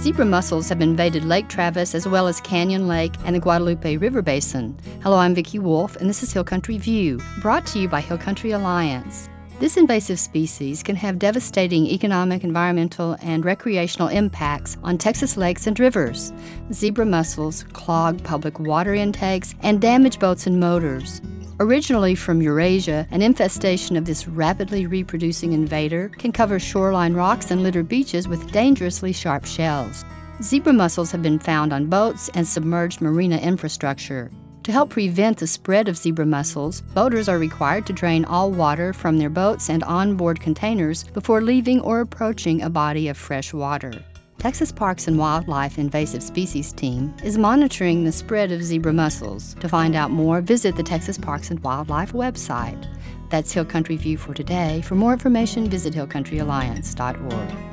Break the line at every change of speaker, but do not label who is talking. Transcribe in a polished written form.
Zebra mussels have invaded Lake Travis as well as Canyon Lake and the Guadalupe River Basin. Hello, I'm Vicki Wolf, and this is Hill Country View, brought to you by Hill Country Alliance. This invasive species can have devastating economic, environmental, and recreational impacts on Texas lakes and rivers. Zebra mussels clog public water intakes and damage boats and motors. Originally from Eurasia, an infestation of this rapidly reproducing invader can cover shoreline rocks and litter beaches with dangerously sharp shells. Zebra mussels have been found on boats and submerged marina infrastructure. To help prevent the spread of zebra mussels, boaters are required to drain all water from their boats and onboard containers before leaving or approaching a body of fresh water. Texas Parks and Wildlife Invasive Species Team is monitoring the spread of zebra mussels. To find out more, visit the Texas Parks and Wildlife website. That's Hill Country View for today. For more information, visit hillcountryalliance.org.